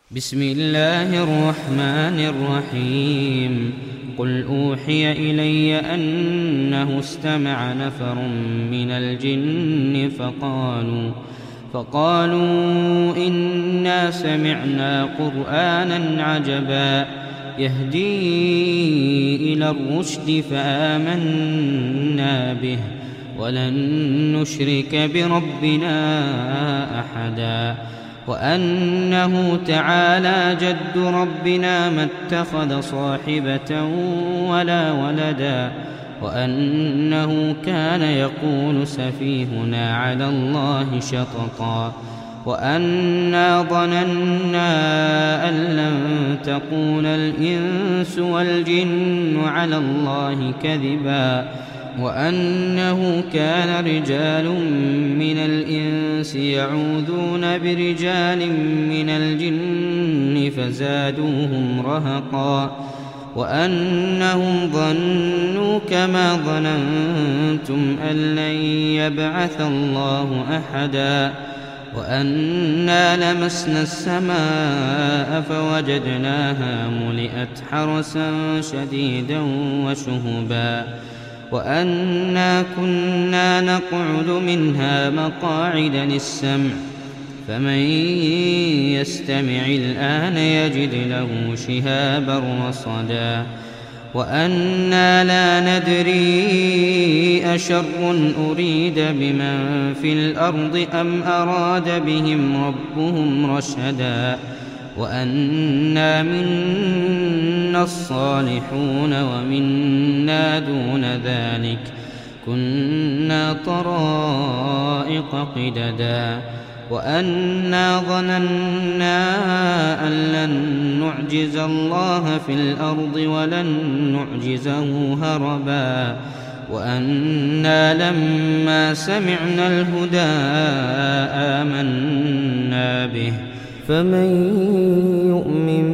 بسم الله الرحمن الرحيم. قل أوحي إلي أنه استمع نفر من الجن فقالوا إنا سمعنا قرآنا عجبا يهدي إلى الرشد فآمنا به ولن نشرك بربنا أحدا وأنه تعالى جد ربنا ما اتخذ صاحبة ولا ولدا وأنه كان يقول سفيهنا على الله شططا وأنا ظننا أن لن تقول الإنس والجن على الله كذبا وأنه كان رجال من الإنس يعوذون برجال من الجن فزادوهم رهقا وأنهم ظنوا كما ظننتم أن لن يبعث الله أحدا وأنا لمسنا السماء فوجدناها ملئت حرسا شديدا وشهبا وأنا كنا نقعد منها مقاعد للسمع فمن يستمع الآن يجد له شهابا رصدا وأنا لا ندري أشر أريد بمن في الأرض أم أراد بهم ربهم رشدا وأنا منا الصالحون ومنا دون ذلك كنا طرائق قددا وأنا ظننا أن لن نعجز الله في الأرض ولن نعجزه هربا وأنا لما سمعنا الهدى آمنا به فمن يؤمن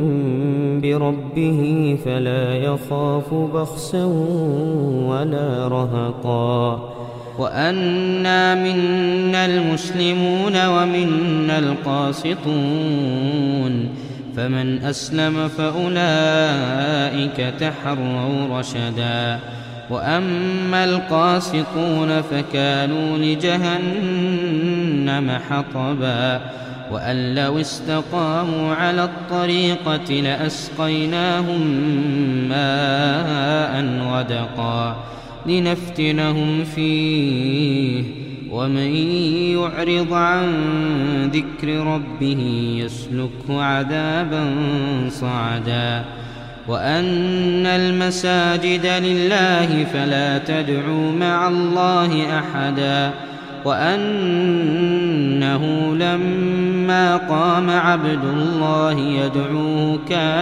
بربه فلا يخاف بخسا ولا رهقا وأنا منا المسلمون ومنا القاسطون فمن أسلم فأولئك تحروا رشدا وأما القاسطون فكانوا لجهنم حطبا وأن لو استقاموا على الطريقة لأسقيناهم ماء غدقا لنفتنهم فيه ومن يعرض عن ذكر ربه يسلكه عذابا صعدا وأن المساجد لله فلا تدعوا مع الله أحدا وأنه لما قام عبد الله يدعوه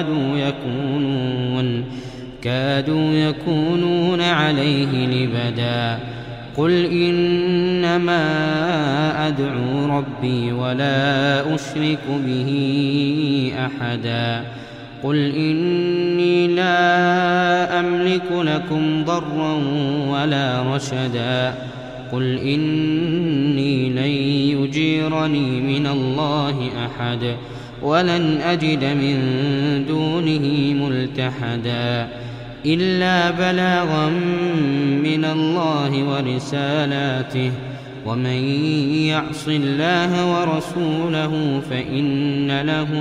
كادوا يكونون عليه لبدا قل إنما أدعو ربي ولا أشرك به أحدا قل إني لا أملك لكم ضرا ولا رشدا قل إني لن يجيرني من الله أحد ولن أجد من دونه ملتحدا إلا بلاغا من الله ورسالاته ومن يعص الله ورسوله فإن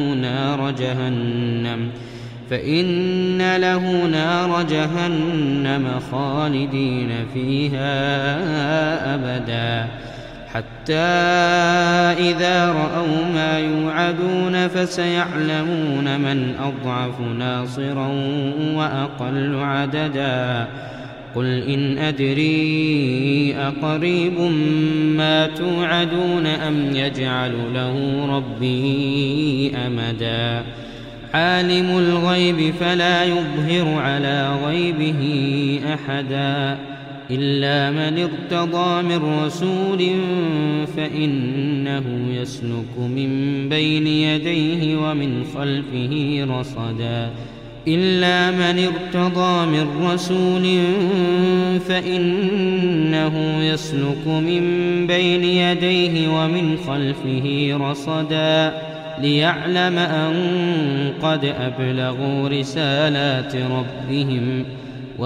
له نار جهنم خالدين فيها أبدا حتى إذا رأوا ما يوعدون فسيعلمون من أضعف ناصرا وأقل عددا قل إن أدري أقريب ما توعدون أم يجعل له ربي أمدا عالم الغيب فلا يظهر على غيبه أحدا إلا من ارتضى من رسول فإنه يسلك من بين يديه ومن خلفه رصدا إلا من ارتضى من رسول فإنه يسلك من بين يديه ومن خلفه رصدا ليعلم أن قد أبلغوا رسالات ربهم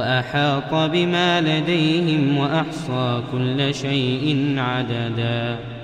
وأحاط بما لديهم وأحصى كل شيء عددا